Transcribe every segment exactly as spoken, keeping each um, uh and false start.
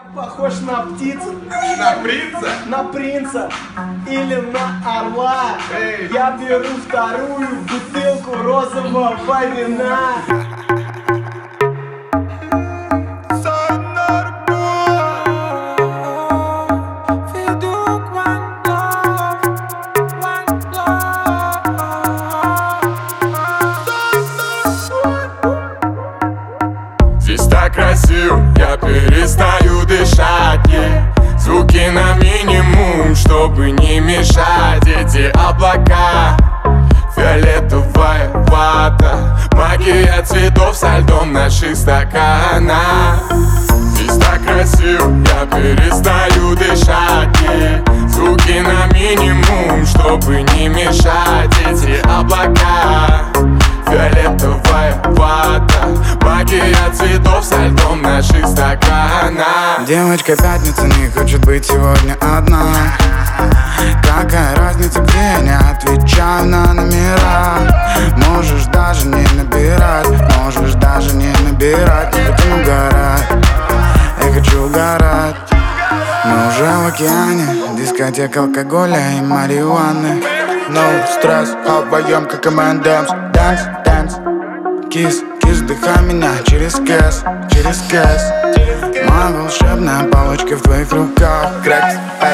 Похож на птицу. На принца? На принца. Или на орла. Эй. Я беру вторую бутылку розового вина. Здесь так красиво, я перестаю дышать, yeah. Звуки на минимум, чтобы не мешать. Эти облака, фиолетовая вата, магия цветов со льдом наших стаканах. Здесь так красиво, я перестаю дышать, yeah. Звуки на минимум, чтобы не мешать. Эти облака, фиолетовая вата, магия цветов со льдом наших стаканах. Девочка пятница не хочет быть сегодня одна. Какая разница, где я не отвечаю на номера. Можешь даже не набирать, можешь даже не набирать. Не будем угорать, я хочу угорать. Мы уже в океане, дискотека алкоголя и марихуаны. No стресс, а вдвоем как эм энд эмс. Dance, dance, кис, кис, вдыхай меня через кэс, через кэс. Моя волшебная палочка в твоих руках. Крэкс,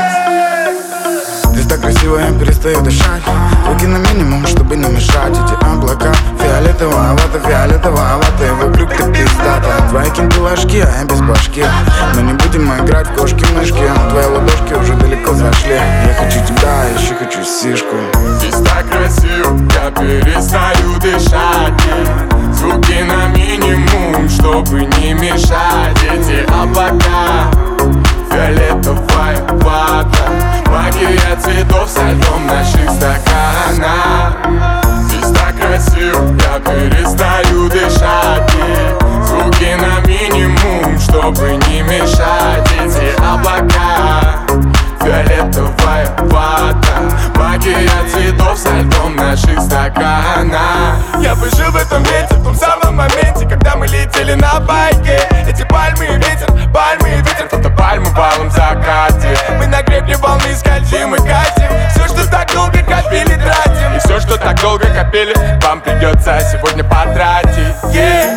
экс. Здесь так красиво, я перестаю дышать. Руки на минимум, чтобы не мешать. Эти облака, фиолетовая вата, фиолетовая вата, и вокруг ты пиздата. Твои кенты ложки, а я без башки. Но не будем мы играть в кошки-мышки. Твои ладошки уже далеко зашли. Я хочу тебя, еще хочу сишку. Здесь так красиво, я перестаю дышать, yeah. Звуки на минимум, чтобы не мешать. Эти облака, фиолетовая вата, магия цветов со льдом наших стаканах. Здесь так красиво, я перестаю дышать, yeah. Звуки на минимум, чтобы не мешать. Эти облака, фиолетовая вата, магия цветов со льдом наших стаканах. Я бы жил в этом месте, в том самом моменте, когда мы летели на байке. Эти пальмы и ветер, пальмы и ветер, фотопальмы в алом закате. Мы на гребне волны скользим и катим. Все, что так долго копили, тратим. И все, что так долго копили, вам придется сегодня потратить, yeah.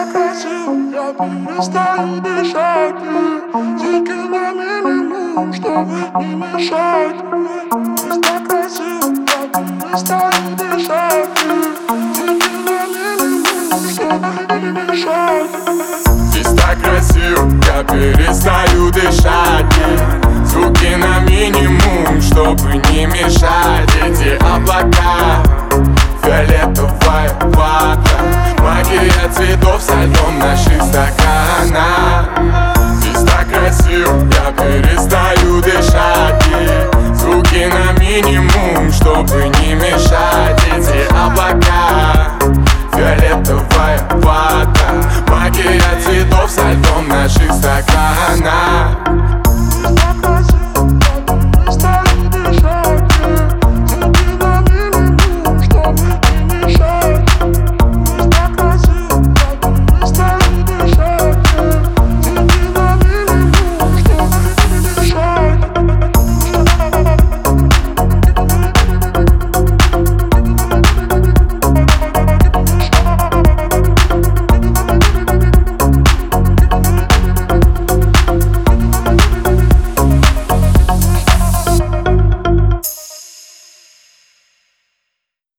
Я перестаю дышать, звуки на минимум, чтобы не мешать. Здесь так красиво, я перестаю дышать, звуки на минимум, чтобы не мешать. Здесь так красиво, я перестаю дышать, yeah. Звуки на минимум, чтобы не мешать. Эти облака, фиолетовая вата, магия цветов со льдом наших стаканах. Здесь так красиво, я перестаю дышать, yeah. Звуки на минимум, чтобы не мешать. Эти облака, фиолетовая вата, магия цветов со льдом наших стаканах.